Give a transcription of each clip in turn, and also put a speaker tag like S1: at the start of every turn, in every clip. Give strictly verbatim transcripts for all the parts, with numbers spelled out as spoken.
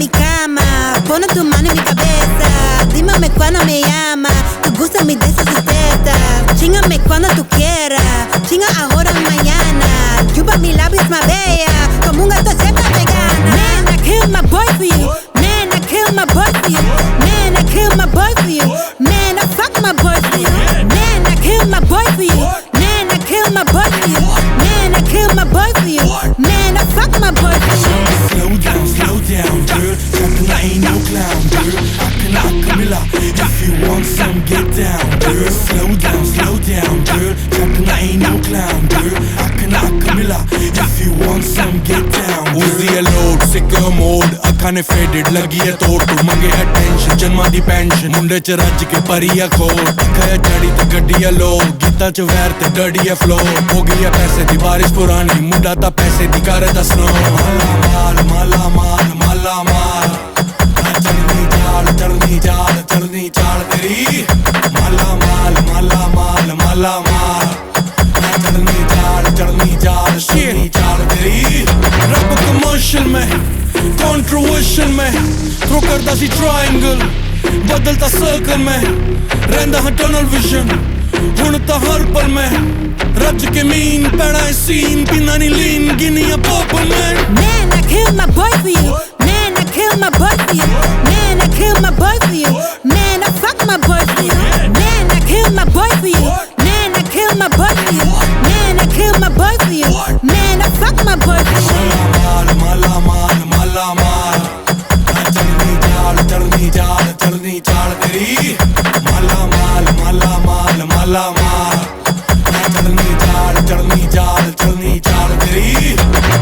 S1: mi cama, pone tu mano en mi cabeza. Dímame cuando me llama, tu gusto me de sus tetas. Chíngame cuando tú quieras, chinga ahora o mañana. Chupa mis labios más bella, como un gato seca vegana. Man, I kill my boy for you. Man, I kill my boy for you. Man, I kill my boy for you. Man, I fuck my boy for you. Man, I kill my boy for you. Man, I kill my boy for you. Man, I kill my boy for you. Man, I fuck my boy for you.
S2: Slow down, slow down, girl. Talking I ain't no clown, girl. I can I Camilla. If you want some, get down, girl. Slow down, slow down, girl. Talking I ain't no clown, girl. I can I Camilla. If you want some, get down.
S3: Uzi a load, sicker mode. Akhan faded, lagi hai tod. Tu mange attention, janma di pension. Munde ch raj ke pariya khod. Kaya chadi te gaddiya low. Geeta ch vair te dirty a flow. Ho gayi paise di barish purani. Munda ta paise di kar da snow. Mala mal, mala mal, mala mal. Charni jaal, charni jaal, charni jaal teri. Mala mal, mala mal, mala mal. Charni jaal, charni jaal, charni jaal teri. Rap commercial mein, controversial mein. Throw karda si triangle, badalta circle mein. Rehda ha tunnel vision, hun ta har pal mein. Raj ke mean, pehna hai scene, pina nahi lean, ginniya purple mein.
S1: Man, I kill my boy for you. Man, I kill my boy for you. Man, I kill my boy for you. Man, I fuck my boy for you. Man, I kill my boy for you. Man, I kill my boy for you. Man, I kill my boy for you. Man, I fuck my boy for you.
S3: Mala mal, mala mal, mala mal. Charni jaal, charni jaal, charni jaal teri. Mala mal, mala mal, mala mal. Charni jaal, charni jaal, charni jaal teri.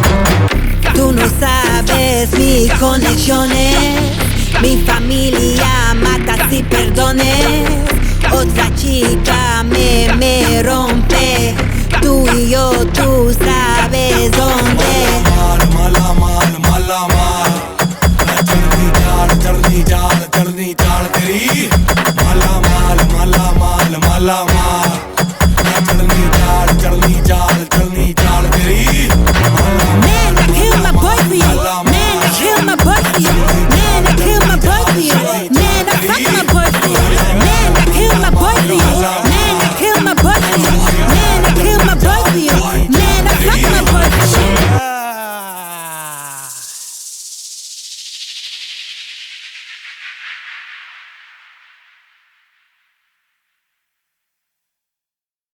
S1: Tú no sabes mis conexiones, mi familia mata si perdones. Otra chica me, me rompe, tú y yo, tú sabes dónde.